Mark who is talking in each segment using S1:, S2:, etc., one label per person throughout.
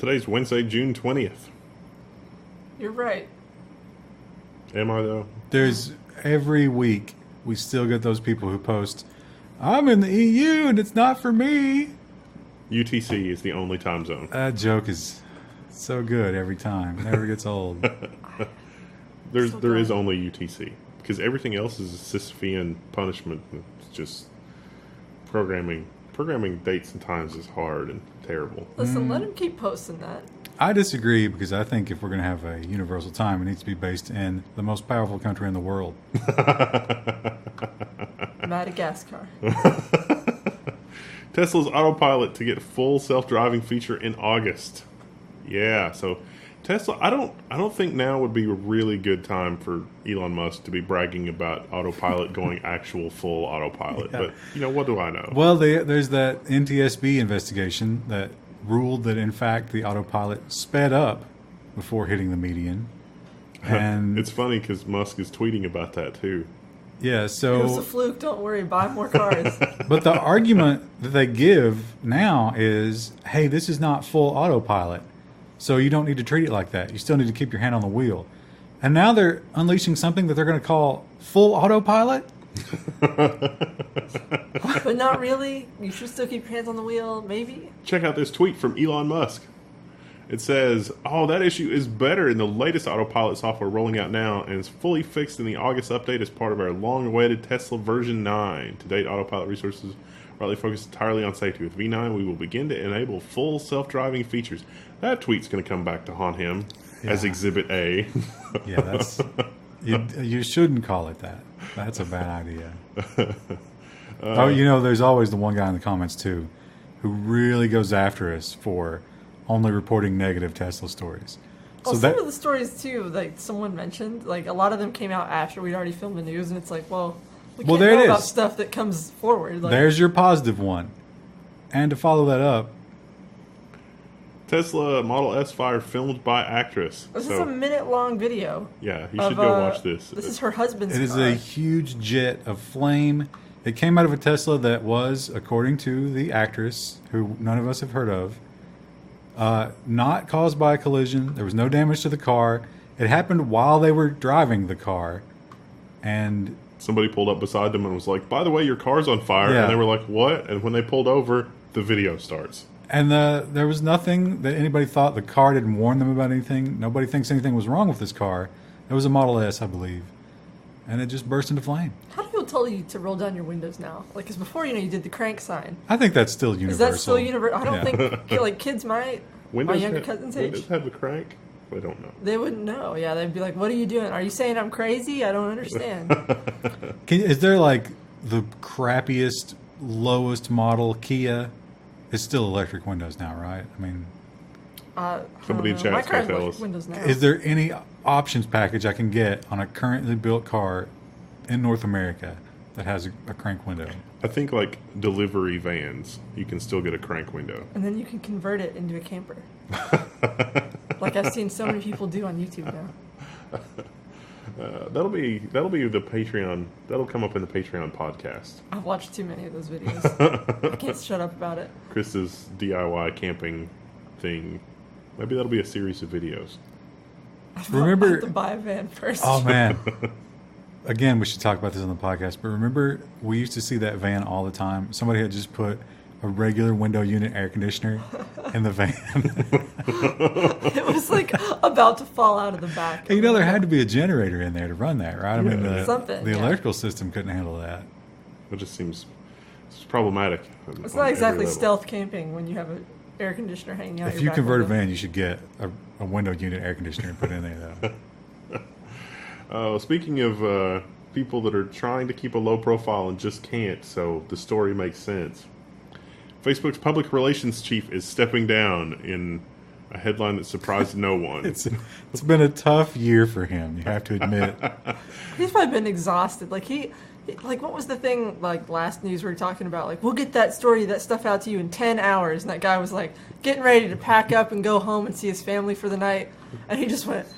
S1: Today's Wednesday, June 20th.
S2: You're right.
S1: Am I, though?
S3: There's every week we still get those people who post, I'm in the EU and it's not for me.
S1: UTC is the only time zone.
S3: That joke is so good every time. Never gets old.
S1: There is only UTC. Because everything else is a Sisyphean punishment. It's just programming. Programming dates and times is hard and terrible.
S2: Listen, let him keep posting that.
S3: I disagree because I think if we're going to have a universal time, it needs to be based in the most powerful country in the world.
S2: Madagascar.
S1: Tesla's autopilot to get full self-driving feature in August. Yeah, so Tesla, I don't think now would be a really good time for Elon Musk to be bragging about autopilot going actual full autopilot. Yeah. But, what do I know?
S3: Well, there's that NTSB investigation that ruled that, in fact, the autopilot sped up before hitting the median. And
S1: it's funny because Musk is tweeting about that, too.
S3: Yeah, so...
S2: It was a fluke. Don't worry. Buy more cars.
S3: But the argument that they give now is, hey, this is not full autopilot. So you don't need to treat it like that. You still need to keep your hand on the wheel. And now they're unleashing something that they're going to call full autopilot?
S2: But not really. You should still keep your hands on the wheel, maybe.
S1: Check out this tweet from Elon Musk. It says, that issue is better in the latest autopilot software rolling out now and is fully fixed in the August update as part of our long-awaited Tesla version 9. To date, autopilot resources rightly focused entirely on safety. With V9, we will begin to enable full self-driving features. That tweet's going to come back to haunt him as Exhibit A.
S3: Yeah, that's... You shouldn't call it that. That's a bad idea. There's always the one guy in the comments, too, who really goes after us for only reporting negative Tesla stories.
S2: Well, so some of the stories, too, like someone mentioned, like a lot of them came out after we'd already filmed the news, and it's like, we can't know about stuff that comes forward. Like,
S3: there's your positive one. And to follow that up,
S1: Tesla Model S fire filmed by actress.
S2: This is a minute-long video.
S1: Yeah, you should go watch this.
S2: This is her husband's car.
S3: It is a huge jet of flame. It came out of a Tesla that was, according to the actress, who none of us have heard of, not caused by a collision. There was no damage to the car. It happened while they were driving the car. And
S1: somebody pulled up beside them and was like, by the way, your car's on fire. Yeah. And they were like, what? And when they pulled over, the video starts.
S3: And there was nothing that anybody thought. The car didn't warn them about anything. Nobody thinks anything was wrong with this car. It was a Model S, I believe. And it just burst into flame.
S2: How do people tell you to roll down your windows now? Like, because before, you did the crank sign.
S3: I think that's still universal.
S2: Is that still universal? I don't think, kids my younger cousin's age.
S1: Windows have a crank? They don't know.
S2: They wouldn't know. Yeah, they'd be like, what are you doing? Are you saying I'm crazy? I don't understand.
S3: Is there, the crappiest, lowest model Kia? It's still electric windows now, right? I mean...
S1: somebody in chat can tell us.
S3: Is there any options package I can get on a currently built car in North America that has a crank window?
S1: I think delivery vans, you can still get a crank window.
S2: And then you can convert it into a camper. Like I've seen so many people do on YouTube now.
S1: That'll be the Patreon. That'll come up in the Patreon podcast.
S2: I've watched too many of those videos. I can't shut up about it.
S1: Chris's DIY camping thing. Maybe that'll be a series of videos.
S3: Remember,
S2: I have to buy a van first.
S3: Oh man! Again, we should talk about this on the podcast. But remember, we used to see that van all the time. Somebody had just put a regular window unit air conditioner in the van.
S2: It was about to fall out of the back.
S3: And there had to be a generator in there to run that, right? I mean, the
S2: yeah.
S3: electrical system couldn't handle that.
S1: It just seems problematic.
S2: It's not exactly stealth camping when you have an air conditioner hanging out.
S3: If you convert a van, you should get a window unit air conditioner and put it in there,
S1: though. Speaking of people that are trying to keep a low profile and just can't, so the story makes sense. Facebook's public relations chief is stepping down in a headline that surprised no one.
S3: It's been a tough year for him, you have to admit.
S2: He's probably been exhausted. What was the thing, last news we were talking about? We'll get that stuff out to you in 10 hours. And that guy was, getting ready to pack up and go home and see his family for the night. And he just went...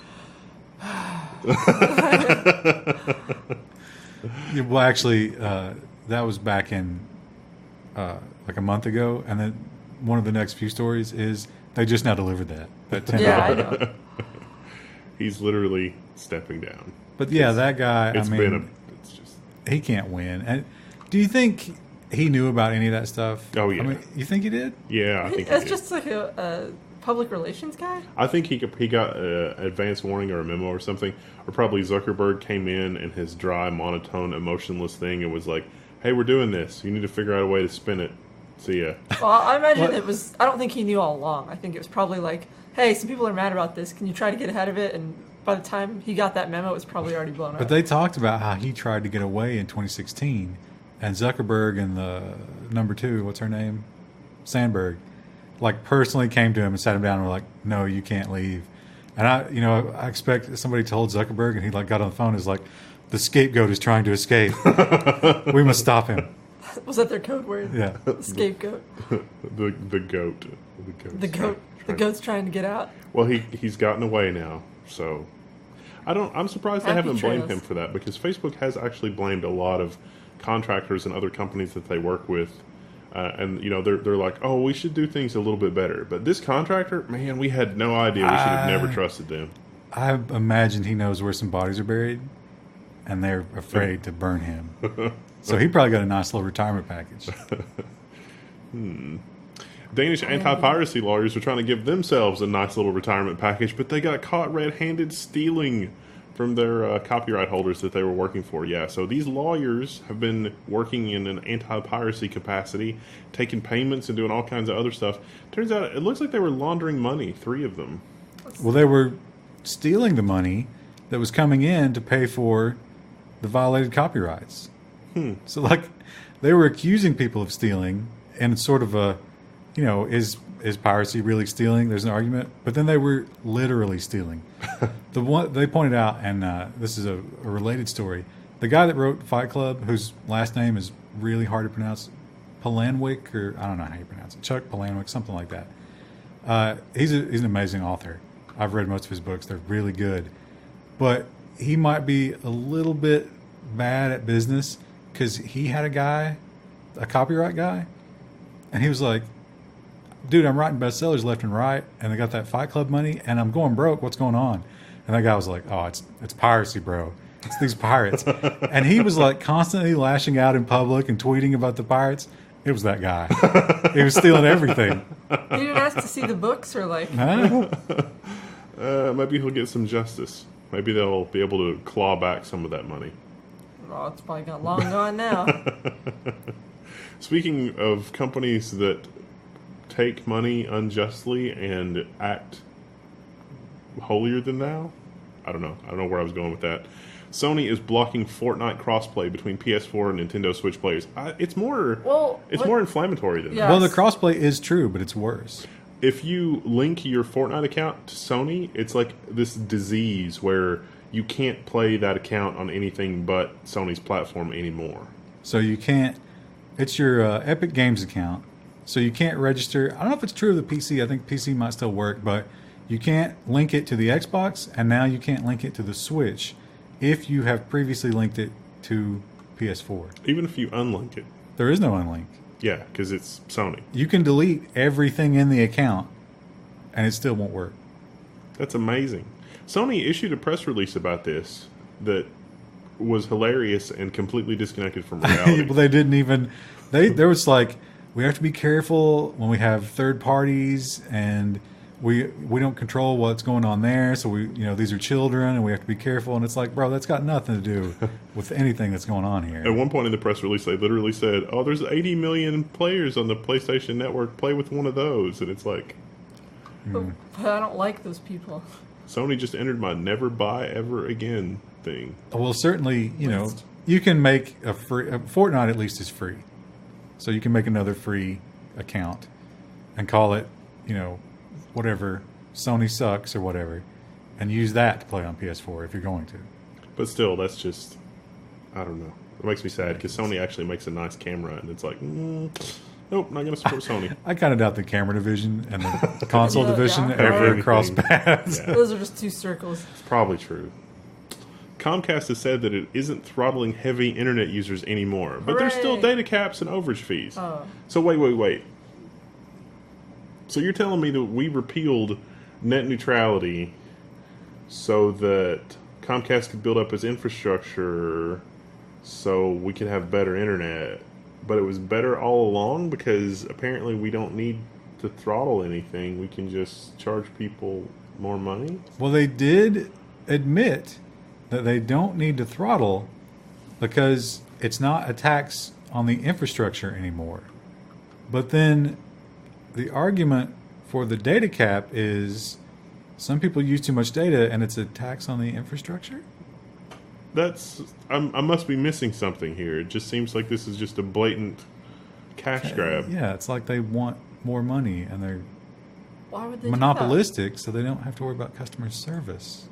S3: Well, actually, that was back in... a month ago, and then one of the next few stories is They just now delivered that $10.
S2: Yeah, I know.
S1: He's literally stepping down.
S3: But yeah, that guy.
S1: It's it's just.
S3: He can't win. And do you think he knew about any of that stuff?
S1: Oh, yeah.
S3: I mean, you think he did?
S1: Yeah, I think
S2: That's
S1: he did.
S2: just like a public relations guy.
S1: I think he got advance warning or a memo or something, or probably Zuckerberg came in his dry, monotone, emotionless thing and was like, "Hey, we're doing this. You need to figure out a way to spin it. See ya."
S2: Well, I imagine
S3: What?
S2: it was. I don't think he knew all along. I think it was probably like, "Hey, some people are mad about this. Can you try to get ahead of it?" And by the time he got that memo, it was probably already blown up.
S3: But they talked about how he tried to get away in 2016, and Zuckerberg and the number 2, what's her name, Sandberg, like personally came to him and sat him down and were like, "No, you can't leave." And I expect somebody told Zuckerberg, and he like got on the phone and was like, "The scapegoat is trying to escape. We must stop him."
S2: Was that their code word?
S3: Yeah.
S2: Scapegoat.
S1: The goat.
S2: The goat. The goat's trying to get out.
S1: Well, he's gotten away now, so I'm surprised they
S2: Happy
S1: haven't blamed
S2: trails.
S1: him for that, because Facebook has actually blamed a lot of contractors and other companies that they work with, and they're like, "Oh, we should do things a little bit better." But this contractor, man, we had no idea. We should have never trusted them.
S3: I imagine he knows where some bodies are buried, and they're afraid to burn him. So he probably got a nice little retirement package.
S1: Danish anti-piracy lawyers are trying to give themselves a nice little retirement package, but they got caught red-handed stealing from their copyright holders that they were working for. Yeah, so these lawyers have been working in an anti-piracy capacity, taking payments and doing all kinds of other stuff. Turns out it looks like they were laundering money, 3 of them.
S3: Well, they were stealing the money that was coming in to pay for the violated copyrights. So, like, they were accusing people of stealing, and it's sort of a, is piracy really stealing? There's an argument, but then they were literally stealing. The one they pointed out, and this is a related story. The guy that wrote Fight Club, whose last name is really hard to pronounce, Palahniuk, or I don't know how you pronounce it, Chuck Palahniuk, something like that. He's an amazing author. I've read most of his books; they're really good. But he might be a little bit bad at business, because he had a copyright guy, and he was like, "Dude, I'm writing bestsellers left and right, and I got that Fight Club money, and I'm going broke. What's going on?" And that guy was like, "Oh, it's piracy, bro. It's these pirates." And he was like constantly lashing out in public and tweeting about the pirates. It was that guy. He was stealing everything.
S2: You didn't ask to see the books, or like,
S3: Huh?
S1: Maybe he'll get some justice. Maybe they'll be able to claw back some of that money.
S2: oh, it's probably got long gone now.
S1: Speaking of companies that take money unjustly and act holier than thou, I don't know where I was going with that. Sony is blocking Fortnite crossplay between PS4 and Nintendo Switch players. It's more more inflammatory than
S2: Yeah.
S1: that.
S3: Well, the crossplay is true, but it's worse.
S1: If you link your Fortnite account to Sony, it's like this disease where you can't play that account on anything but Sony's platform anymore.
S3: So you can't. It's your Epic Games account. So you can't register. I don't know if it's true of the PC. I think PC might still work, but you can't link it to the Xbox, and now you can't link it to the Switch if you have previously linked it to PS4.
S1: Even if you unlink it.
S3: There is no unlink.
S1: Yeah, because it's Sony.
S3: You can delete everything in the account, and it still won't work.
S1: That's amazing. Sony issued a press release about this that was hilarious and completely disconnected from reality.
S3: Well, they didn't even. There was like, we have to be careful when we have third parties, and we don't control what's going on there. So these are children, and we have to be careful. And it's like, bro, that's got nothing to do with anything that's going on here.
S1: At one point in the press release, they literally said, "Oh, there's 80 million players on the PlayStation Network. Play with one of those." And it's like,
S2: But I don't like those people.
S1: Sony just entered my never buy ever again thing.
S3: Well, certainly,
S2: List.
S3: you can make a free Fortnite. At least is free, so you can make another free account and call it, whatever, Sony sucks or whatever, and use that to play on PS4 if you're going to.
S1: But still, that's just, I don't know. It makes me sad because Sony actually makes a nice camera, and it's like, nope, not going to support Sony.
S3: I kind of doubt the camera division and the console
S2: Yeah,
S3: division
S2: yeah.
S3: ever
S1: Right.
S3: cross paths.
S1: Yeah.
S2: Those are just two circles.
S1: It's probably true. Comcast has said that it isn't throttling heavy internet users anymore, but there's still
S2: Hooray.
S1: data caps and overage fees.
S2: Oh.
S1: So wait. So you're telling me that we repealed net neutrality so that Comcast could build up its infrastructure so we could have better internet, but it was better all along because apparently we don't need to throttle anything. We can just charge people more money?
S3: Well, they did admit that they don't need to throttle because it's not a tax on the infrastructure anymore. But then the argument for the data cap is some people use too much data and it's a tax on the infrastructure?
S1: I must be missing something here. It just seems like this is just a blatant cash grab.
S3: Yeah, it's like they want more money and they're
S2: Why would they
S3: monopolistic so they don't have to worry about customer service.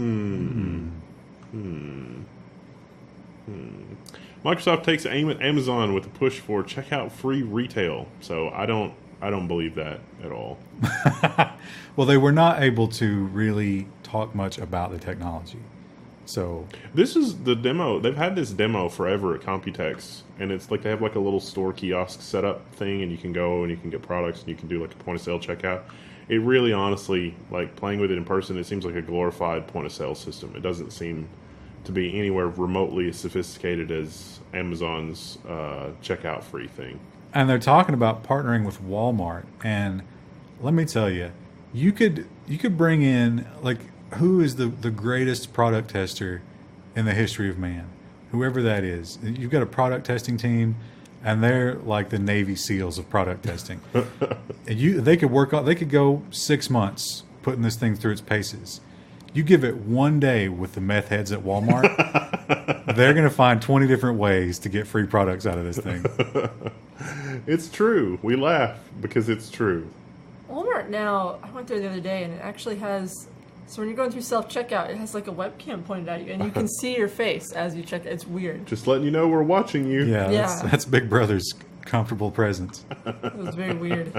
S1: Microsoft takes aim at Amazon with a push for checkout free retail. So I don't believe that at all.
S3: Well, they were not able to really talk much about the technology. So
S1: This is the demo. They've had this demo forever at Computex, and it's like they have like a little store kiosk setup thing, and you can go and you can get products, and you can do like a point of sale checkout. It really, honestly, like playing with it in person, it seems like a glorified point of sale system. It doesn't seem to be anywhere remotely as sophisticated as Amazon's checkout free thing.
S3: and they're talking about partnering with Walmart, and let me tell you, you could bring in, like, who is the greatest product tester in the history of man? Whoever that is. You've got a product testing team, and they're like the Navy SEALs of product testing. And they could go 6 months putting this thing through its paces. You give it 1 day with the meth heads at Walmart, they're going to find 20 different ways to get free products out of this thing.
S1: It's true. We laugh because it's true.
S2: Walmart now, I went there the other day and it actually has, so when you're going through self-checkout, it has like a webcam pointed at you and you can see your face as you check. It's weird.
S1: Just letting you know we're watching you.
S3: Yeah,
S2: Yeah.
S3: that's Big Brother's comfortable presence.
S2: It was very weird.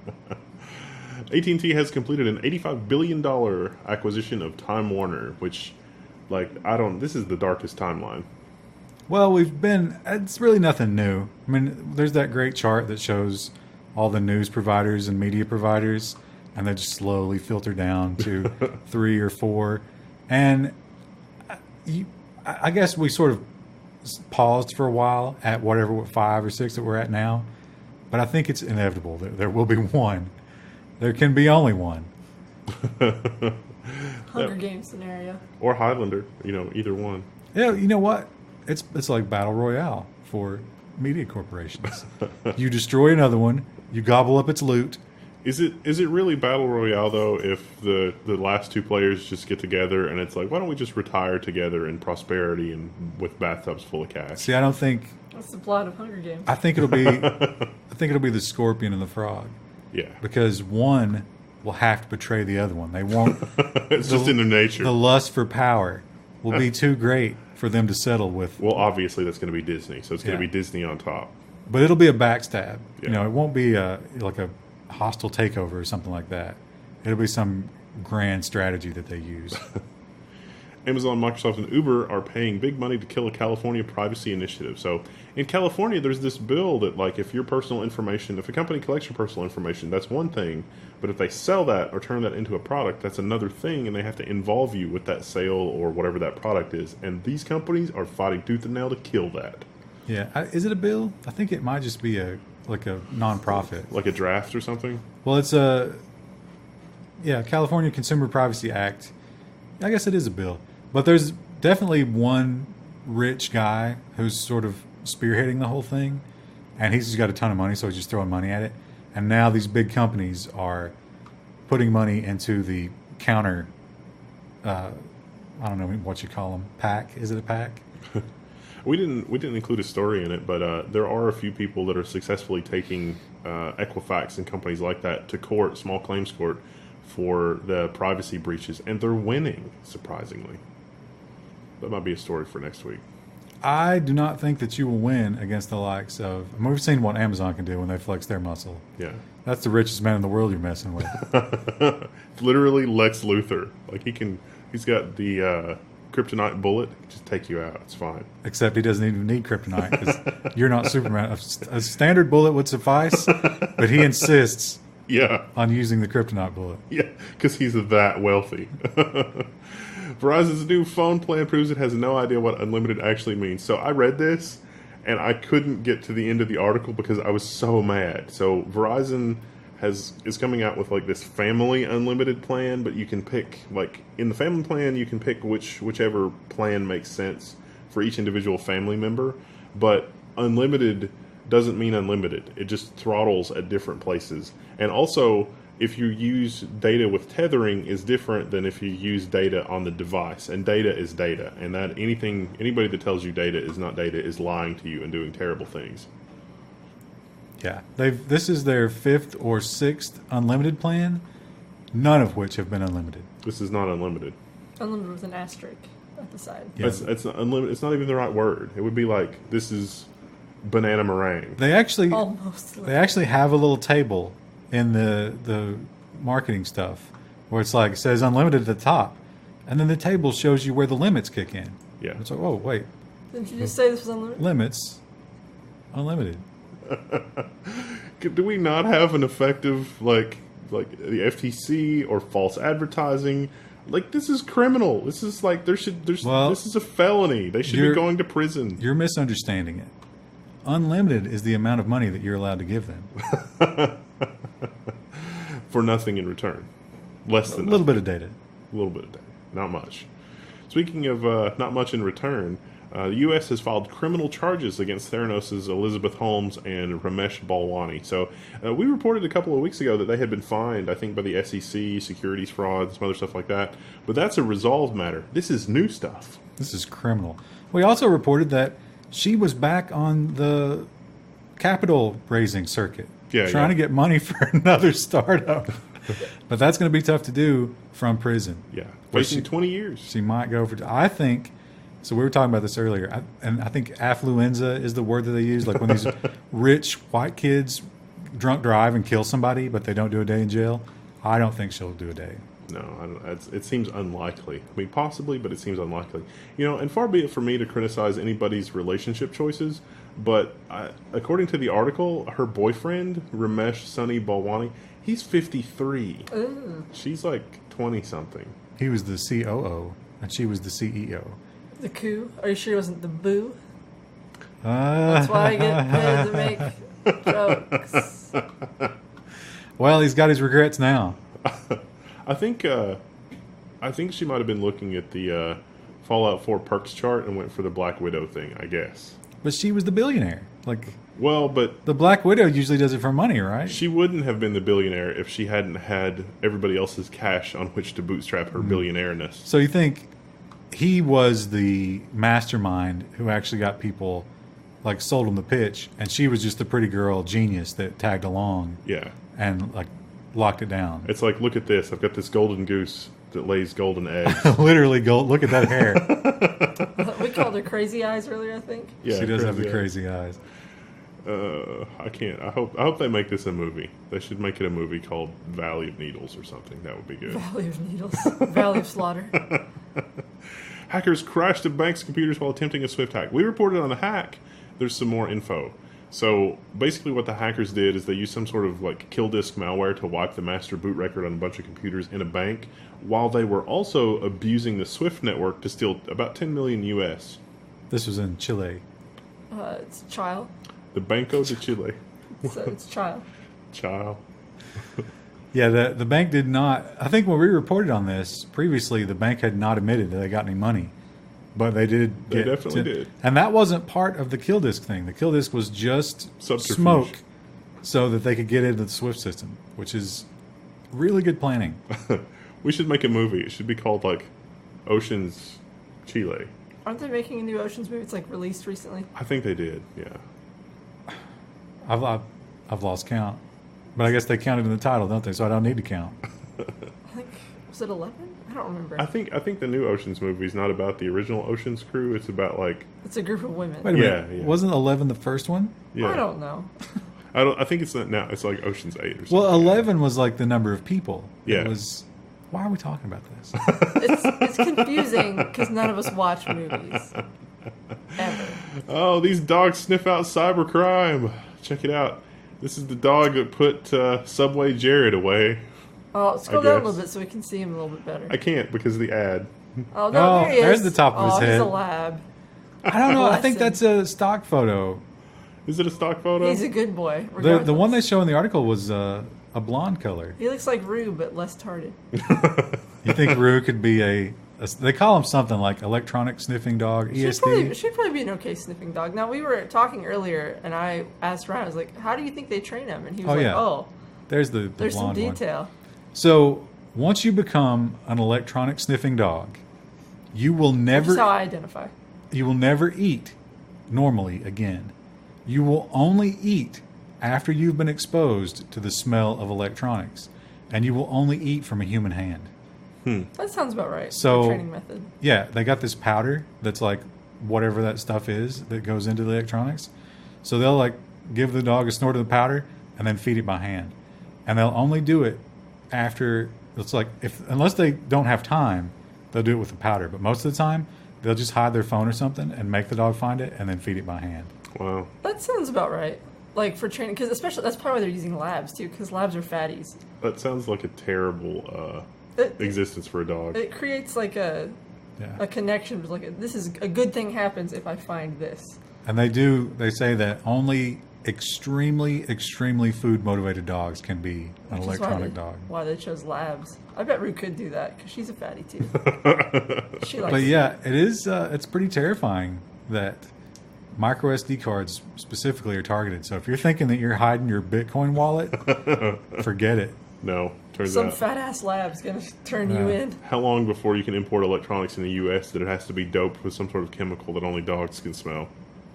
S1: AT&T has completed an $85 billion acquisition of Time Warner, which, like, this is the darkest timeline.
S3: Well, it's really nothing new. I mean, there's that great chart that shows all the news providers and media providers, and they just slowly filter down to 3 or 4. And I guess we sort of paused for a while at 5 or 6 that we're at now. But I think it's inevitable that there will be one. There can be only one.
S2: Hunger Games scenario.
S1: Or Highlander, either one.
S3: Yeah, you know what? It's like Battle Royale for media corporations. You destroy another one, you gobble up its loot.
S1: Is it really Battle Royale, though, if the last 2 players just get together and it's like, why don't we just retire together in prosperity and with bathtubs full of cash?
S3: See, I don't think...
S2: That's the plot of Hunger Games.
S3: I think it'll be the scorpion and the frog.
S1: Yeah.
S3: Because one will have to betray the other one. They won't...
S1: It's just in their nature.
S3: The lust for power will be too great for them to settle with.
S1: Well, obviously that's going to be Disney, so it's going to
S3: Yeah.
S1: be Disney on top.
S3: But it'll be a backstab.
S1: Yeah.
S3: It won't be like a hostile takeover or something like that. It'll be some grand strategy that they use.
S1: Amazon, Microsoft, and Uber are paying big money to kill a California privacy initiative. So in California, there's this bill that, like, if a company collects your personal information, that's one thing. But if they sell that or turn that into a product, that's another thing, and they have to involve you with that sale or whatever that product is. And these companies are fighting tooth and nail to kill that.
S3: Yeah. Is it a bill? I think it might just be a nonprofit.
S1: Like a draft or something?
S3: Well, it's California Consumer Privacy Act. I guess it is a bill. But there's definitely one rich guy who's sort of spearheading the whole thing, and he's just got a ton of money, so he's just throwing money at it. And now these big companies are putting money into the counter, I don't know what you call them, PAC? Is it a PAC?
S1: We didn't include a story in it, but there are a few people that are successfully taking Equifax and companies like that to court, small claims court, for the privacy breaches, and they're winning, surprisingly. That might be a story for next week.
S3: I do not think that you will win against the likes of... I mean, we've seen what Amazon can do when they flex their muscle.
S1: Yeah.
S3: That's the richest man in the world you're messing with.
S1: It's literally Lex Luthor. Like, he's got the kryptonite bullet. Just take you out. It's fine.
S3: Except he doesn't even need kryptonite because you're not Superman. A standard bullet would suffice, but he insists
S1: Yeah.
S3: on using the kryptonite bullet.
S1: Yeah, because he's that wealthy. Verizon's new phone plan proves it has no idea what unlimited actually means. So I read this, and I couldn't get to the end of the article because I was so mad. So Verizon is coming out with like this family unlimited plan, but you can pick, like, in the family plan you can pick whichever plan makes sense for each individual family member. But unlimited doesn't mean unlimited. It just throttles at different places. And also, if you use data with tethering is different than if you use data on the device. And data is data. And that anybody that tells you data is not data is lying to you and doing terrible things.
S3: Yeah, this is their 5th or 6th unlimited plan, none of which have been unlimited.
S1: This is not unlimited.
S2: Unlimited with an asterisk at the side.
S3: Yeah.
S1: It's not unlimited. It's not even the right word. It would be like, this is banana meringue.
S3: They actually
S2: Almost.
S3: have a little table in the marketing stuff where it's like, it says unlimited at the top, and then the table shows you where the limits kick in.
S1: Yeah.
S3: It's like, oh wait,
S2: Didn't you just say this was unlimited?
S3: limits, unlimited.
S1: Do we not have an effective, like the FTC or false advertising? Like, this is criminal. This is like, this is a felony. They should be going to prison.
S3: You're misunderstanding it. Unlimited is the amount of money that you're allowed to give them.
S1: For nothing in return. Less than
S3: A little
S1: nothing.
S3: bit of data.
S1: A little bit of data. Not much. Speaking of not much in return, the U.S. has filed criminal charges against Theranos' Elizabeth Holmes and Ramesh Balwani. So we reported a couple of weeks ago that they had been fined, I think, by the SEC, securities fraud, some other stuff like that. But that's a resolved matter. This is new stuff.
S3: This is criminal. We also reported that she was back on the capital raising circuit, trying to get money for another startup. But that's going to be tough to do from prison.
S1: Yeah, facing 20 years.
S3: She might go for. I think. So we were talking about this earlier, and I think affluenza is the word that they use, like when these rich white kids drunk drive and kill somebody, but they don't do a day in jail. I don't think she'll do a day.
S1: No, I don't, it seems unlikely. I mean, possibly, but it seems unlikely. You know, and far be it for me to criticize anybody's relationship choices, but according to the article, her boyfriend, Ramesh Sunny Balwani, he's 53.
S2: Ooh.
S1: She's like 20-something.
S3: He was the COO, and she was the CEO.
S2: The coup? Are you sure it wasn't the boo?
S3: That's
S2: That's why I get paid to make jokes.
S3: Well, he's got his regrets now.
S1: I think she might have been looking at the Fallout 4 perks chart and went for the Black Widow thing, I guess.
S3: But she was the billionaire. Like,
S1: Well, but
S3: the Black Widow usually does it for money, right?
S1: she wouldn't have been the billionaire if she hadn't had everybody else's cash on which to bootstrap her billionaireness.
S3: So you think he was the mastermind who actually got people, like, sold him the pitch, and she was just the pretty girl genius that tagged along
S1: Yeah.
S3: and, like, locked it down.
S1: It's like, look at this. I've got this golden goose that lays golden eggs.
S3: Literally, gold. Look at that hair.
S2: We called her Crazy Eyes earlier, I think.
S1: Yeah,
S3: She does have the
S1: eyes.
S3: crazy eyes.
S1: I can't. I hope they make this a movie. They should make it a movie called Valley of Needles or something. That would be good.
S2: Valley of Needles. Valley of Slaughter.
S1: Hackers crashed a bank's computers while attempting a Swift hack. We reported on the hack. There's some more info. So basically what the hackers did is they used some sort of like kill disk malware to wipe the master boot record on a bunch of computers in a bank, while they were also abusing the Swift network to steal about 10 million US.
S3: This was in Chile.
S2: It's Child.
S1: The Banco de Chile.
S2: So it's Child.
S1: Child.
S3: Yeah, the bank did not. I think when we reported on this previously, the bank had not admitted that they got any money, but they did.
S1: They definitely did.
S3: And that wasn't part of the kill disk thing. The kill disk was just
S1: Subterfuge.
S3: smoke, so that they could get into the Swift system, which is really good planning.
S1: We should make a movie. It should be called like Ocean's Chile.
S2: Aren't they making a new Oceans movie? It's like released recently.
S1: I think they did. Yeah.
S3: I've lost count, but I guess they counted in the title, don't they? So I don't need to count.
S2: I think, was it 11? I don't remember.
S1: I think the new Ocean's movie is not about the original Ocean's crew. It's about like
S2: It's a group of women.
S3: Wait a minute,
S1: Yeah.
S3: wasn't 11 the first one?
S1: yeah.
S2: I don't know.
S1: I think it's not now. It's like Ocean's 8 or something.
S3: Well, 11 was like the number of people.
S1: Yeah.
S3: It was. Why are we talking about this?
S2: It's confusing because none of us watch movies. Ever.
S1: Oh, these dogs sniff out cybercrime. Check it out. This is the dog that put Subway Jared away.
S2: Oh, scroll
S1: I
S2: down a
S1: guess.
S2: little bit so we can see him a little bit better.
S1: I can't because of the ad.
S2: Oh, no,
S3: Oh,
S2: there he is.
S3: there's the top of his
S2: He's
S3: head.
S2: a lab.
S3: I don't know. I
S2: Bless
S3: think
S2: him.
S3: that's a stock photo.
S1: Is it a stock photo?
S2: He's a good boy.
S3: The one they
S2: regardless.
S3: show in the article was a blonde color.
S2: He looks like Rue, but less tarded.
S3: You think Rue could be a they call him something like electronic sniffing dog, E ESD?
S2: She'd probably be an okay sniffing dog. Now, we were talking earlier, and I asked Ryan, I was like, how do you think they train him? And he was
S3: Oh,
S2: like,
S3: yeah.
S2: oh,
S3: There's the
S2: there's some
S3: blonde one.
S2: detail.
S3: So once you become an electronic sniffing dog, you will
S2: That's how
S3: never
S2: I identify.
S3: eat normally again. You will only eat after you've been exposed to the smell of electronics, and you will only eat from a human hand.
S2: That sounds about right.
S3: So-
S2: The training method.
S3: Yeah, they got this powder that's like whatever that stuff is that goes into the electronics. So they'll like give the dog a snort of the powder and then feed it by hand. And they'll only do it after it's like unless they don't have time, they'll do it with the powder. But most of the time, they'll just hide their phone or something and make the dog find it and then feed it by hand.
S1: Wow.
S2: That sounds about right. Like for training, because especially that's probably why they're using labs too, because labs are fatties.
S1: That sounds like a terrible
S2: It,
S1: existence for a dog.
S2: it creates like a
S3: Yeah.
S2: connection. Like this is a good thing happens if I find this.
S3: And they say that only extremely food motivated dogs can be an
S2: Which is
S3: electronic dog.
S2: Why they chose labs? I bet Rue could do that because she's a fatty too. She likes.
S3: But yeah, it is. It's pretty terrifying that micro SD cards specifically are targeted. So if you're thinking that you're hiding your Bitcoin wallet, forget it.
S1: No, turns
S2: some
S1: out.
S2: fat ass lab's gonna turn you
S3: Yeah.
S2: in.
S1: How long before you can import electronics in the U.S. that it has to be doped with some sort of chemical that only dogs can smell?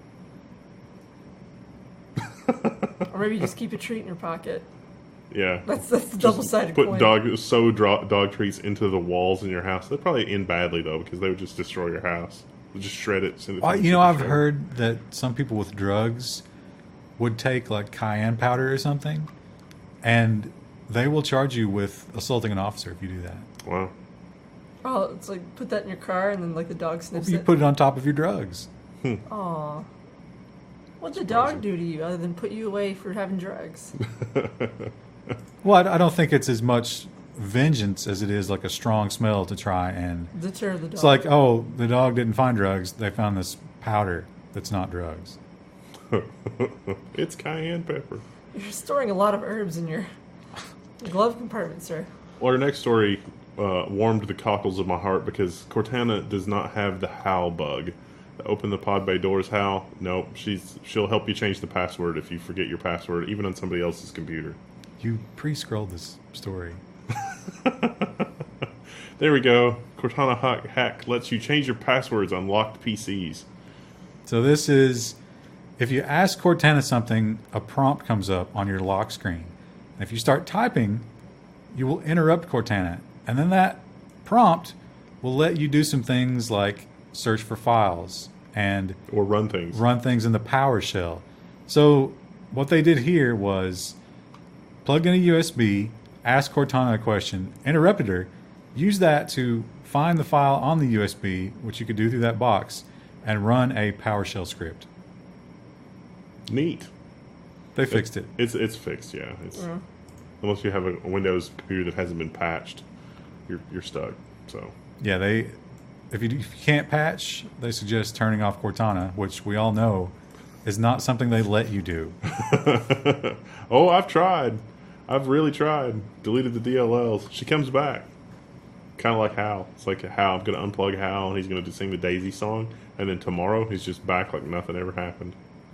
S2: Or maybe you just keep a treat in your pocket.
S1: Yeah.
S2: That's the double sided
S1: Put
S2: coin.
S1: dog treats into the walls in your house. They'd probably end badly though because they would just destroy your house. They'd just shred it. Send it to the
S3: You know, I've
S1: shredder.
S3: heard that some people with drugs would take like cayenne powder or something, and they will charge you with assaulting an officer if you do that.
S1: Wow.
S2: Oh, it's like put that in your car and then like the dog sniffs
S3: You
S2: it.
S3: put it on top of your drugs.
S2: Aw. What'd the dog do to you other than put you away for having drugs?
S3: Well, I don't think it's as much vengeance as it is like a strong smell to try and.
S2: Deter the dog.
S3: It's like, oh, the dog didn't find drugs. They found this powder that's not drugs.
S1: It's cayenne pepper.
S2: You're storing a lot of herbs in your glove compartment, sir.
S1: Well, our next story warmed the cockles of my heart because Cortana does not have the Hal bug. Open the pod bay doors, Hal. Nope, she'll help you change the password if you forget your password, even on somebody else's computer.
S3: You pre-scrolled this story.
S1: There we go. Cortana hack lets you change your passwords on locked PCs.
S3: So this is, if you ask Cortana something, a prompt comes up on your lock screen. And if you start typing, you will interrupt Cortana. And then that prompt will let you do some things like search for files and
S1: Or run things.
S3: run things in the PowerShell. So what they did here was plugged in a USB, asked Cortana a question, interrupted her, used that to find the file on the USB, which you could do through that box, and run a PowerShell script.
S1: Neat.
S3: They fixed it.
S1: It's fixed, yeah. Unless you have a Windows computer that hasn't been patched, you're stuck. So
S3: Yeah, if you can't patch, they suggest turning off Cortana, which we all know is not something they let you do.
S1: oh, I've tried. I've really tried. Deleted the DLLs. She comes back. Kind of like Hal. It's like Hal. I'm going to unplug Hal, and he's going to sing the Daisy song. And then tomorrow, he's just back like nothing ever happened.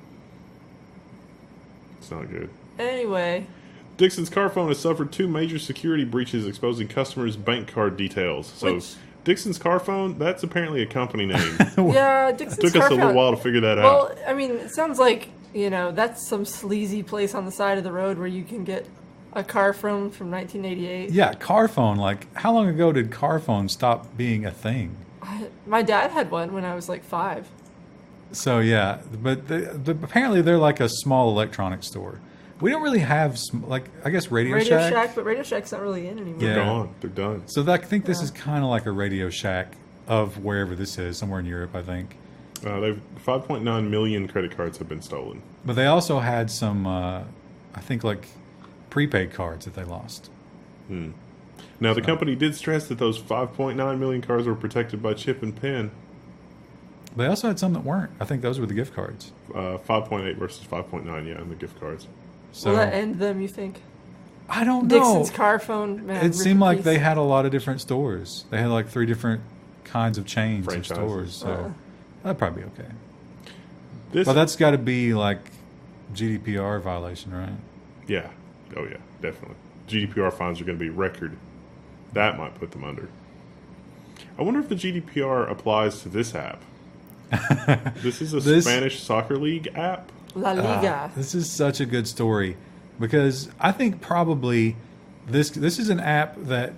S1: It's not good.
S2: Anyway,
S1: Dixon's car phone has suffered 2 major security breaches exposing customers' bank card details. So,
S2: Which-
S1: Dixon's car phone, that's apparently a company name.
S2: yeah, Dixon's
S1: Took us
S2: car
S1: a little
S2: phone-
S1: while to figure that out.
S2: Well, I mean, it sounds like, that's some sleazy place on the side of the road where you can get a car from 1988.
S3: Yeah, car phone. Like, how long ago did car phone stop being a thing?
S2: My dad had one when I was like 5.
S3: So yeah, but apparently they're like a small electronics store. We don't really have I guess Radio Shack.
S2: But Radio Shack's not really in anymore.
S1: They're
S3: Yeah.
S1: gone. They're done.
S3: So I think this is kind of like a Radio Shack of wherever this is, somewhere in Europe, I think.
S1: They've 5.9 million credit cards have been stolen.
S3: But they also had some, I I think, like prepaid cards that they lost.
S1: Now, the company did stress that those 5.9 million cards were protected by chip and pin.
S3: They also had some that weren't. I think those were the gift cards.
S1: 5.8 versus 5.9, yeah, in the gift cards.
S3: So
S2: Will that end them, you think?
S3: I don't
S2: Dixon's
S3: know.
S2: car phone, man.
S3: It
S2: rip
S3: seemed
S2: in
S3: like
S2: peace.
S3: they had a lot of different stores. They had like 3 different kinds of chains of
S1: Franchises.
S3: stores. So that'd probably be okay.
S1: This,
S3: But that's got to be like GDPR violation, right?
S1: yeah. Oh, yeah, definitely. GDPR fines are going to be record. That might put them under. I wonder if the GDPR applies to this app. This is a Spanish soccer league app.
S2: La Liga.
S3: This is such a good story because I think probably this is an app that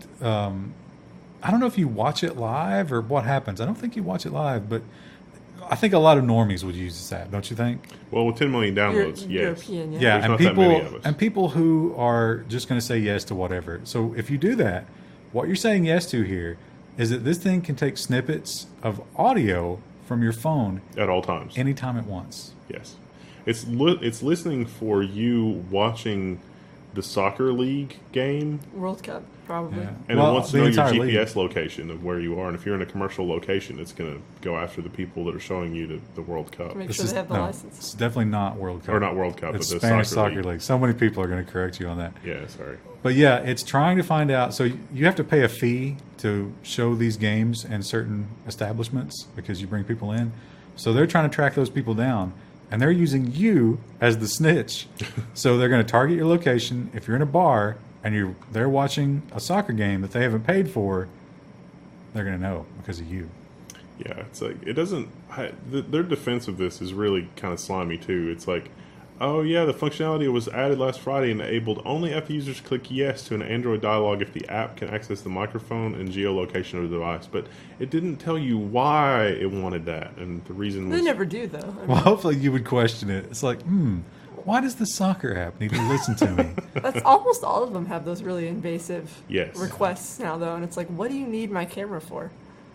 S3: I don't know if you watch it live or what happens. I don't think you watch it live, but I think a lot of normies would use this app, don't you think?
S1: Well, with 10 million downloads, yes.
S2: European, yeah.
S3: Yeah,
S1: There's
S3: and
S1: not that
S3: people
S1: many of us.
S3: and people who are just going to say yes to whatever. So if you do that, what you're saying yes to here is that this thing can take snippets of audio from your phone
S1: At all times.
S3: anytime it wants.
S1: Yes. It's listening for you watching the soccer league game,
S2: World Cup, probably.
S3: Yeah.
S1: and
S3: Well,
S1: it wants to
S3: the
S1: know your
S3: entire
S1: GPS
S3: league.
S1: location of where you are. And if you're in a commercial location, it's going to go after the people that are showing you the World Cup.
S2: Make
S3: This
S2: sure
S3: is-
S2: they have the
S3: no,
S2: license.
S3: It's definitely not World Cup.
S1: Or not World Cup,
S3: It's
S1: but the
S3: Spanish
S1: soccer
S3: Soccer League. So many people are going to correct you on that.
S1: Yeah, sorry.
S3: But yeah, it's trying to find out. So you have to pay a fee to show these games in certain establishments because you bring people in. So they're trying to track those people down, and they're using you as the snitch. So they're going to target your location. If you're in a bar and they're watching a soccer game that they haven't paid for, they're going to know because of you.
S1: Yeah, it's like it doesn't. Their defense of this is really kind of slimy too. It's like, oh yeah, the functionality was added last Friday and enabled only after users click yes to an Android dialog if the app can access the microphone and geolocation of the device. But it didn't tell you why it wanted that, and the reason was
S2: They never do, though. I mean,
S3: Well, hopefully you would question it. It's like, why does the soccer app need to listen to me?
S2: that's almost all of them have those really invasive
S1: Yes.
S2: requests now, though, and it's like, what do you need my camera for?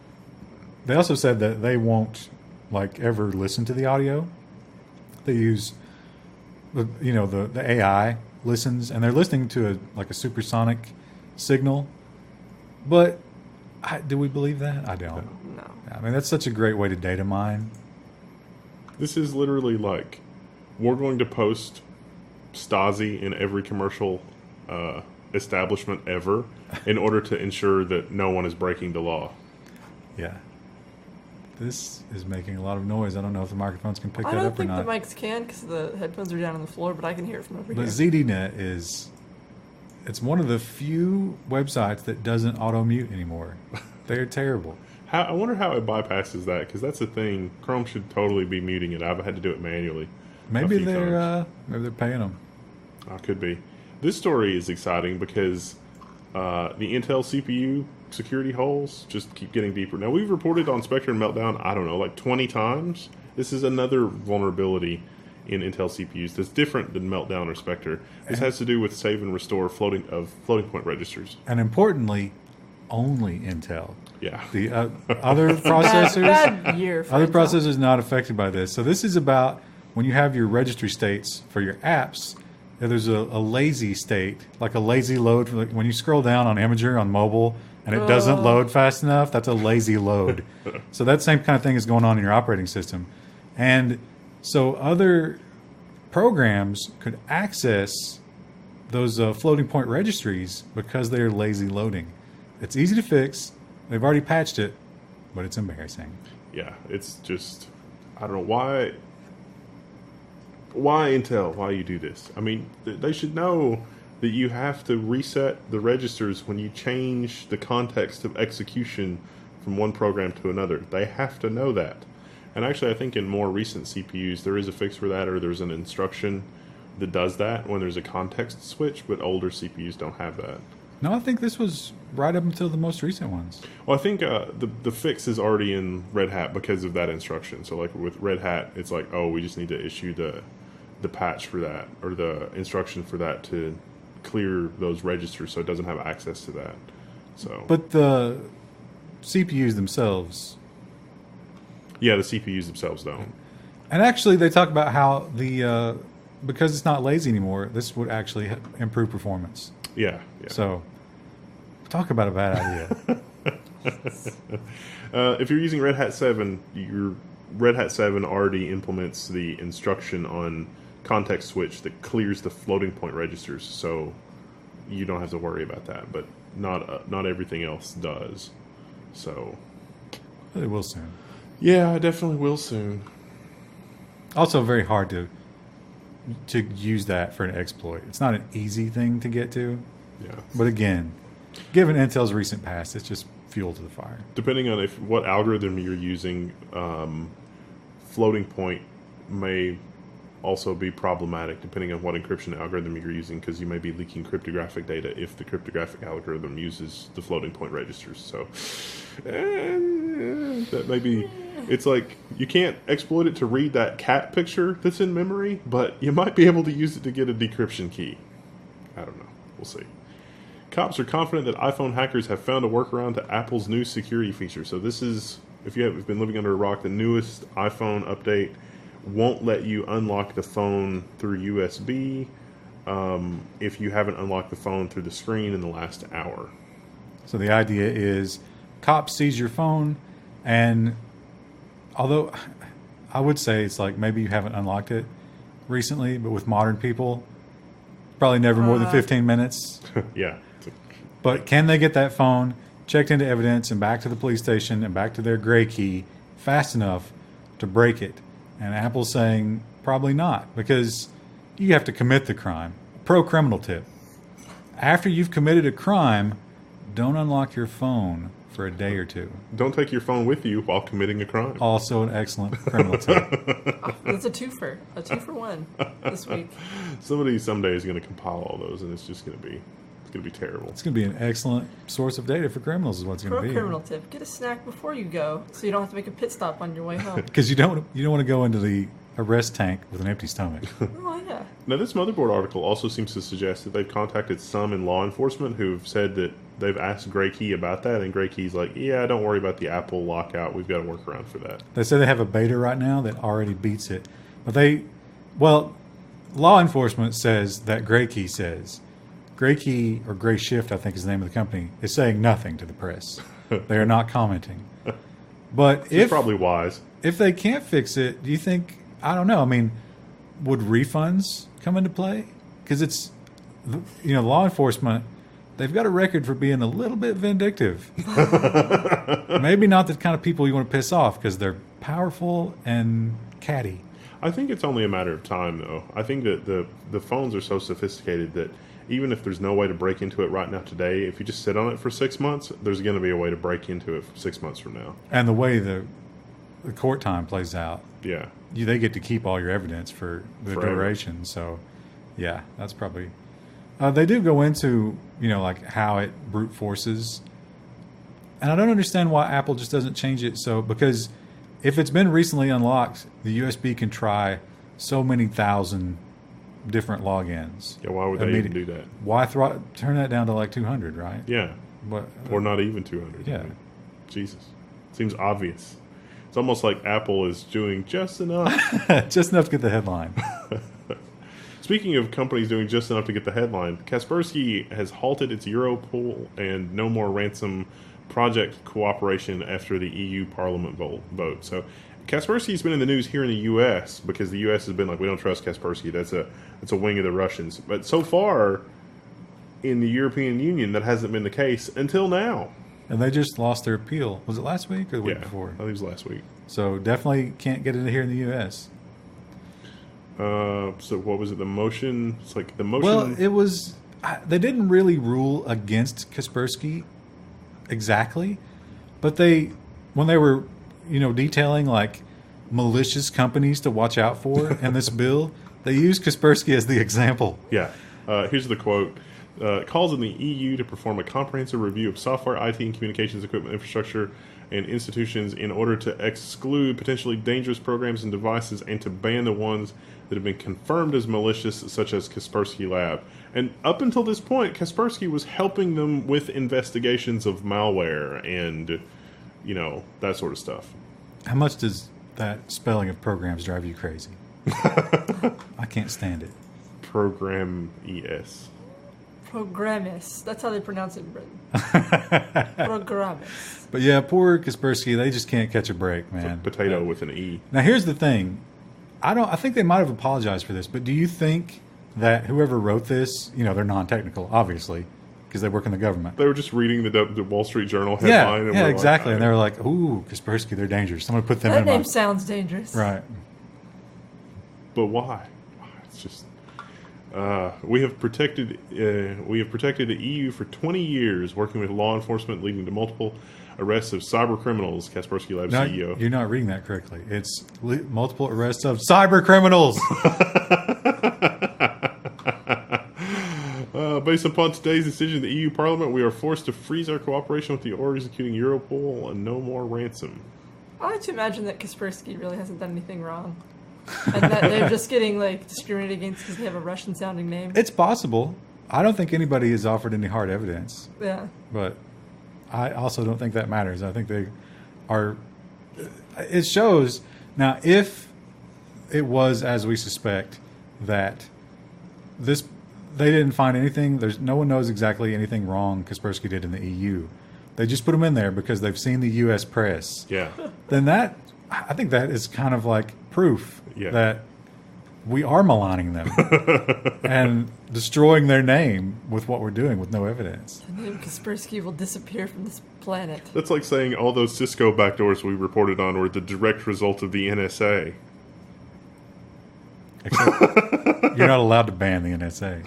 S3: They also said that they won't like ever listen to the audio. They use, the AI listens, and they're listening to a supersonic signal. But do we believe that? I don't.
S2: No.
S3: I mean, that's such a great way to data mine.
S1: this is literally like we're going to post Stasi in every commercial establishment ever in order to ensure that no one is breaking the law.
S3: Yeah. This is making a lot of noise. I don't know if the microphones can pick
S2: I
S3: that
S2: don't
S3: up or
S2: think the
S3: not.
S2: mics can because the headphones are down on the floor, but I can hear it from over
S3: But
S2: here.
S3: ZDNet it's one of the few websites that doesn't auto mute anymore. They're terrible.
S1: I wonder how it bypasses that, because that's a thing. Chrome should totally be muting it. I've had to do it manually.
S3: Maybe
S1: a few times.
S3: they're paying them.
S1: Could be. This story is exciting because the Intel CPU security holes just keep getting deeper. Now, we've reported on Spectre and Meltdown, I don't know, like 20 times. This is another vulnerability in Intel CPUs that's different than Meltdown or Spectre. This has to do with save and restore floating point registers.
S3: And importantly, only Intel.
S1: Yeah.
S3: The other processors,
S2: Bad year for
S3: other
S2: Intel.
S3: processors not affected by this. So this is about when you have your registry states for your apps. There's a lazy state, like a lazy load. When you scroll down on Imager on mobile and it doesn't load fast enough, that's a lazy load. So that same kind of thing is going on in your operating system. And so other programs could access those floating point registries because they're lazy loading. It's easy to fix. They've already patched it, but it's embarrassing.
S1: Yeah, it's just, I don't know why Intel, why you do this. I mean, they should know that you have to reset the registers when you change the context of execution from one program to another. They have to know that. And actually, I think in more recent CPUs, there is a fix for that, or there's an instruction that does that when there's a context switch, but older CPUs don't have that.
S3: No, I think this was right up until the most recent ones.
S1: Well, I think the fix is already in Red Hat because of that instruction. So, like with Red Hat, it's like, oh, we just need to issue the patch for that, or the instruction for that to clear those registers so it doesn't have access to that. So,
S3: But the CPUs themselves,
S1: yeah, the CPUs themselves don't.
S3: and actually they talk about how the because it's not lazy anymore, this would actually improve performance.
S1: Yeah.
S3: So, talk about a bad idea.
S1: If you're using Red Hat 7, your Red Hat 7 already implements the instruction on context switch that clears the floating point registers, so you don't have to worry about that. But not everything else does. So
S3: It will soon.
S1: yeah, I definitely will soon.
S3: Also, very hard to use that for an exploit. It's not an easy thing to get to.
S1: Yeah.
S3: But again, given Intel's recent past, it's just fuel to the fire.
S1: Depending on what algorithm you're using, floating point may also be problematic depending on what encryption algorithm you're using, because you may be leaking cryptographic data if the cryptographic algorithm uses the floating point registers. So that may be. It's like you can't exploit it to read that cat picture that's in memory, but you might be able to use it to get a decryption key. I don't know. We'll see. Cops are confident that iPhone hackers have found a workaround to Apple's new security feature. So this is, if you have been living under a rock, the newest iPhone update won't let you unlock the phone through USB if you haven't unlocked the phone through the screen in the last hour.
S3: So the idea is cops seize your phone, and although I would say it's like maybe you haven't unlocked it recently, but with modern people, probably never more than 15 minutes.
S1: Yeah.
S3: But can they get that phone checked into evidence and back to the police station and back to their gray key fast enough to break it? And Apple's saying probably not, because you have to commit the crime. Pro criminal tip. After you've committed a crime, don't unlock your phone for a day or two.
S1: Don't take your phone with you while committing a crime.
S3: Also an excellent criminal tip.
S2: It's a twofer. A 2-for-1 this week.
S1: Somebody someday is going to compile all those, and it's just going to be terrible.
S3: It's going to be an excellent source of data for criminals is what it's going to
S2: Pro
S3: be.
S2: criminal tip: get a snack before you go, so you don't have to make a pit stop on your way home.
S3: Because you don't want to go into the arrest tank with an empty stomach.
S2: Oh yeah.
S1: Now, this motherboard article also seems to suggest that they've contacted some in law enforcement who've said that they've asked Gray Key about that, and Gray Key's like, yeah, don't worry about the Apple lockout. We've got a workaround for that.
S3: They say they have a beta right now that already beats it. But law enforcement says that Gray Key says. Gray Key, or Gray Shift, I think is the name of the company, is saying nothing to the press. They are not commenting. But
S1: It's probably wise.
S3: if they can't fix it, do you think, I don't know, I mean, would refunds come into play? Because it's, law enforcement, they've got a record for being a little bit vindictive. Maybe not the kind of people you want to piss off because they're powerful and catty.
S1: I think it's only a matter of time, though. I think that the phones are so sophisticated that even if there's no way to break into it right now today, if you just sit on it for 6 months, there's going to be a way to break into it 6 months from now.
S3: And the way the court time plays out,
S1: Yeah.
S3: they get to keep all your evidence for the
S1: Forever.
S3: duration. So, yeah, that's probably... they do go into, like how it brute forces. And I don't understand why Apple just doesn't change it. So, because if it's been recently unlocked, the USB can try so many thousand different logins.
S1: Yeah, why would they even do that?
S3: Why turn that down to like 200, right?
S1: Yeah.
S3: But,
S1: Or not even 200.
S3: Yeah.
S1: I mean, Jesus. Seems obvious. It's almost like Apple is doing just enough.
S3: just enough to get the headline.
S1: Speaking of companies doing just enough to get the headline, Kaspersky has halted its Europol and No More Ransom project cooperation after the EU Parliament vote. So Kaspersky's been in the news here in the U.S. because the U.S. has been like, we don't trust Kaspersky. That's a wing of the Russians. But so far in the European Union, that hasn't been the case until now.
S3: And they just lost their appeal. Was it last week or the week before?
S1: I think it was last week.
S3: So definitely can't get it here in the U.S.
S1: So what was it? The motion? It's like the motion.
S3: Well, it was. They didn't really rule against Kaspersky exactly, but when they were, detailing like malicious companies to watch out for in this bill, they used Kaspersky as the example.
S1: Yeah. Here's the quote. Calls on the EU to perform a comprehensive review of software, IT, and communications equipment infrastructure and institutions in order to exclude potentially dangerous programs and devices and to ban the ones that have been confirmed as malicious, such as Kaspersky Lab. And up until this point, Kaspersky was helping them with investigations of malware and, that sort of stuff.
S3: How much does that spelling of programs drive you crazy? I can't stand it.
S1: Program ES.
S2: Programmis. That's how they pronounce it in Britain. Programmis.
S3: But yeah, poor Kaspersky, they just can't catch a break, man.
S1: Potato with an E.
S3: Now here's the thing. I think they might have apologized for this, but do you think that whoever wrote this, they're non-technical, obviously, because they work in the government.
S1: They were just reading the Wall Street Journal headline.
S3: Yeah, exactly. And they were like, ooh, Kaspersky, they're dangerous. I'm going to put them
S2: That
S3: in
S2: name sounds dangerous.
S3: Right.
S1: But why? It's just... we have protected the EU for 20 years, working with law enforcement, leading to multiple arrests of cyber criminals. Kaspersky Labs
S3: No,
S1: CEO.
S3: you're not reading that correctly. It's multiple arrests of cyber criminals.
S1: Based upon today's decision of the EU Parliament, we are forced to freeze our cooperation with the org executing Europol and no more ransom.
S2: I like to imagine that Kaspersky really hasn't done anything wrong. And that they're just getting discriminated against because they have a Russian-sounding name.
S3: It's possible. I don't think anybody has offered any hard evidence.
S2: Yeah.
S3: But I also don't think that matters. I think they are... It shows... Now, if it was, as we suspect, that this... They didn't find anything... No one knows exactly anything wrong Kaspersky did in the EU. They just put them in there because they've seen the U.S. press.
S1: Yeah.
S3: Then that... I think that is kind of like proof that we are maligning them and destroying their name with what we're doing with no evidence.
S2: The name Kaspersky will disappear from this planet.
S1: That's like saying all those Cisco backdoors we reported on were the direct result of the NSA.
S3: Except you're not allowed to ban the NSA.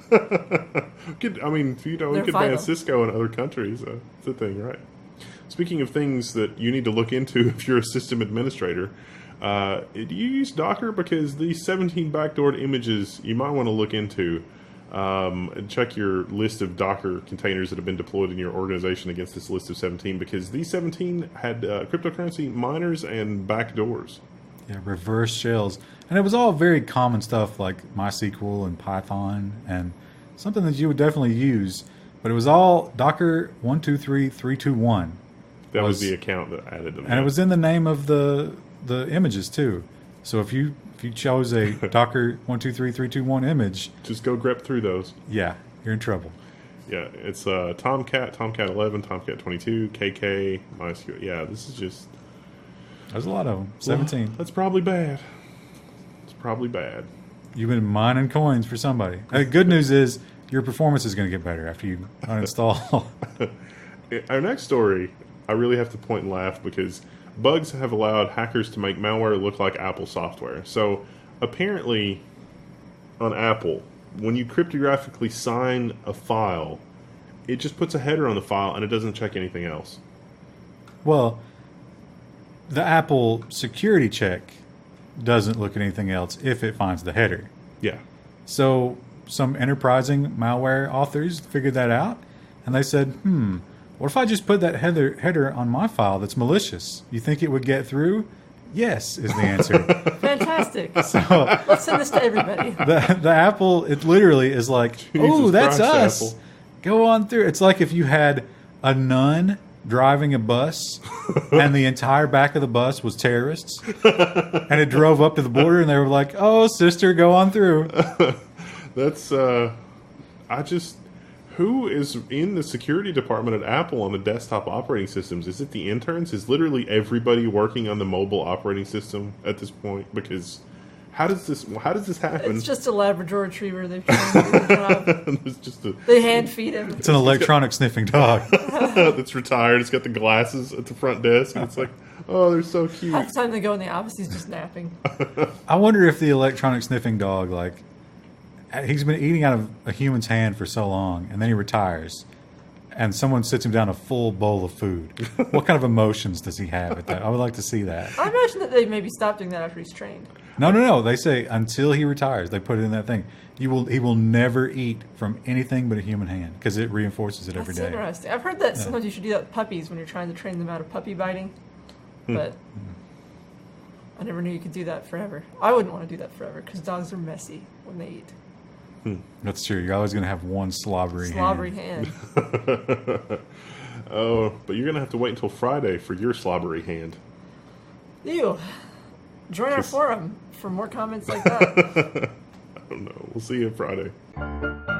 S1: You could ban Cisco in other countries. It's a thing, right? Speaking of things that you need to look into if you're a system administrator, do you use Docker? Because these 17 backdoored images you might want to look into and check your list of Docker containers that have been deployed in your organization against this list of 17, because these 17 had cryptocurrency miners and backdoors.
S3: Yeah, reverse shells. And it was all very common stuff like MySQL and Python and something that you would definitely use. But it was all Docker 123321.
S1: That was the account that added them.
S3: And it was in the name of the images too. So if you chose a Docker 123321 image,
S1: just go grep through those.
S3: Yeah, you're in trouble.
S1: Yeah, it's Tomcat, Tomcat 11, Tomcat 22, KK, MySQL. Yeah, this is just...
S3: There's a lot of them. 17.
S1: Well, that's probably bad. It's probably bad.
S3: You've been mining coins for somebody. Good news is your performance is going to get better after you uninstall.
S1: Our next story, I really have to point and laugh because bugs have allowed hackers to make malware look like Apple software. So apparently on Apple, when you cryptographically sign a file, it just puts a header on the file and it doesn't check anything else.
S3: Well, the Apple security check doesn't look at anything else if it finds the header.
S1: Yeah.
S3: So some enterprising malware authors figured that out, and they said, what if I just put that header on my file that's malicious? You think it would get through? Yes, is the answer.
S2: Fantastic.
S3: So
S2: let's send this to everybody.
S3: The Apple, it literally is like, oh, that's us.
S1: Apple.
S3: Go on through. It's like if you had a nun driving a bus and the entire back of the bus was terrorists and it drove up to the border and they were like, oh, sister, go on through.
S1: That's who is in the security department at Apple on the desktop operating systems? Is it the interns? Is literally everybody working on the mobile operating system at this point? Because how does this happen?
S2: It's just a Labrador retriever they've trained to do the job. They hand feed him.
S3: It's an electronic sniffing dog.
S1: That's retired. It's got the glasses at the front desk. And it's like, oh, they're so cute.
S2: Half the time they go in the office, he's just napping.
S3: I wonder if the electronic sniffing dog, he's been eating out of a human's hand for so long, and then he retires, and someone sits him down a full bowl of food. What kind of emotions does he have at that? I would like to see that.
S2: I imagine that they maybe stop doing that after he's trained.
S3: No. They say until he retires, they put it in that thing. He will never eat from anything but a human hand because it reinforces it every day.
S2: That's interesting. I've heard that sometimes you should do that with puppies when you're trying to train them out of puppy biting, but I never knew you could do that forever. I wouldn't want to do that forever because dogs are messy when they eat.
S3: That's true. You're always going to have one slobbery
S2: hand.
S1: Oh, but you're going to have to wait until Friday for your slobbery hand.
S2: Ew. Join our forum for more comments like that.
S1: I don't know. We'll see you Friday.